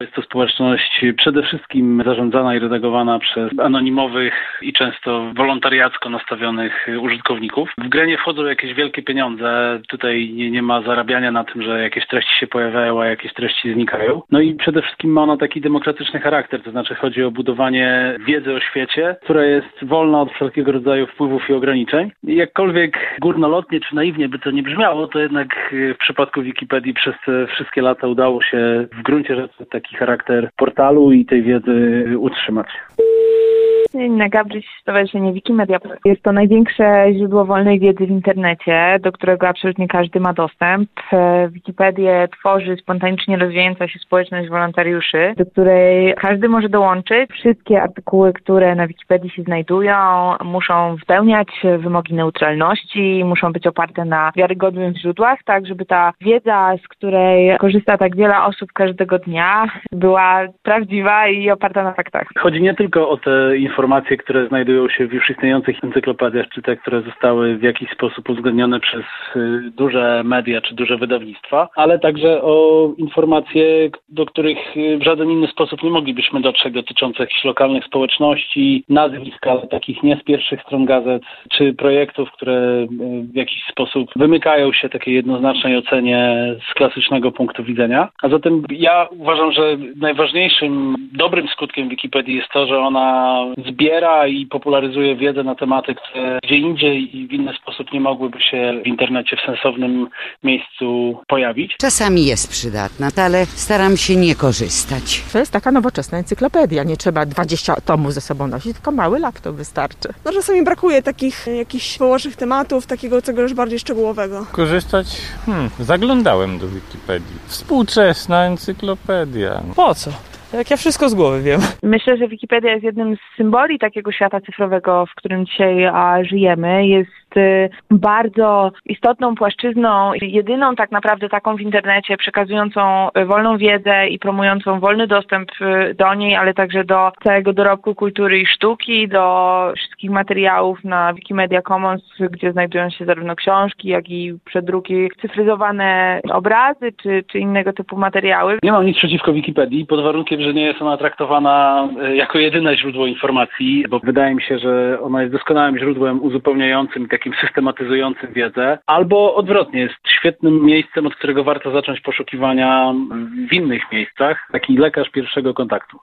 Jest to społeczność przede wszystkim zarządzana i redagowana przez anonimowych i często wolontariacko nastawionych użytkowników. W grę nie wchodzą jakieś wielkie pieniądze. Tutaj nie ma zarabiania na tym, że jakieś treści się pojawiają, a jakieś treści znikają. No i przede wszystkim ma ona taki demokratyczny charakter, to znaczy chodzi o budowanie wiedzy o świecie, która jest wolna od wszelkiego rodzaju wpływów i ograniczeń. I jakkolwiek górnolotnie czy naiwnie by to nie brzmiało, to jednak w przypadku Wikipedii przez te wszystkie lata udało się w gruncie rzeczy taki charakter portalu i tej wiedzy utrzymać. Inna Gabryś, Stowarzyszenie Wikimedia. Jest to największe źródło wolnej wiedzy w internecie, do którego absolutnie każdy ma dostęp. Wikipedię tworzy spontanicznie rozwijająca się społeczność wolontariuszy, do której każdy może dołączyć. Wszystkie artykuły, które na Wikipedii się znajdują, muszą spełniać wymogi neutralności, muszą być oparte na wiarygodnych źródłach, tak żeby ta wiedza, z której korzysta tak wiele osób każdego dnia, była prawdziwa i oparta na faktach. Chodzi nie tylko o te informacje, które znajdują się w już istniejących encyklopediach, czy te, które zostały w jakiś sposób uwzględnione przez duże media, czy duże wydawnictwa, ale także o informacje, do których w żaden inny sposób nie moglibyśmy dotrzeć, dotyczące jakichś lokalnych społeczności, nazwisk, ale takich nie z pierwszych stron gazet, czy projektów, które w jakiś sposób wymykają się takiej jednoznacznej ocenie z klasycznego punktu widzenia. A zatem ja uważam, że najważniejszym, dobrym skutkiem Wikipedii jest to, że ona zbiera i popularyzuje wiedzę na tematy, które gdzie indziej i w inny sposób nie mogłyby się w internecie w sensownym miejscu pojawić. Czasami jest przydatna, ale staram się nie korzystać. To jest taka nowoczesna encyklopedia. Nie trzeba 20 tomów ze sobą nosić, tylko mały laptop wystarczy. No czasami brakuje takich jakichś położnych tematów, takiego czegoś bardziej szczegółowego. Korzystać? Zaglądałem do Wikipedii. Współczesna encyklopedia. Po co? Jak ja wszystko z głowy wiem. Myślę, że Wikipedia jest jednym z symboli takiego świata cyfrowego, w którym dzisiaj żyjemy. Jest bardzo istotną płaszczyzną, jedyną tak naprawdę taką w internecie przekazującą wolną wiedzę i promującą wolny dostęp do niej, ale także do całego dorobku kultury i sztuki, do wszystkich materiałów na Wikimedia Commons, gdzie znajdują się zarówno książki, jak i przedruki, cyfryzowane obrazy czy innego typu materiały. Nie mam nic przeciwko Wikipedii, pod warunkiem, że nie jest ona traktowana jako jedyne źródło informacji, bo wydaje mi się, że ona jest doskonałym źródłem uzupełniającym i takim systematyzującym wiedzę, albo odwrotnie, jest świetnym miejscem, od którego warto zacząć poszukiwania w innych miejscach, taki lekarz pierwszego kontaktu.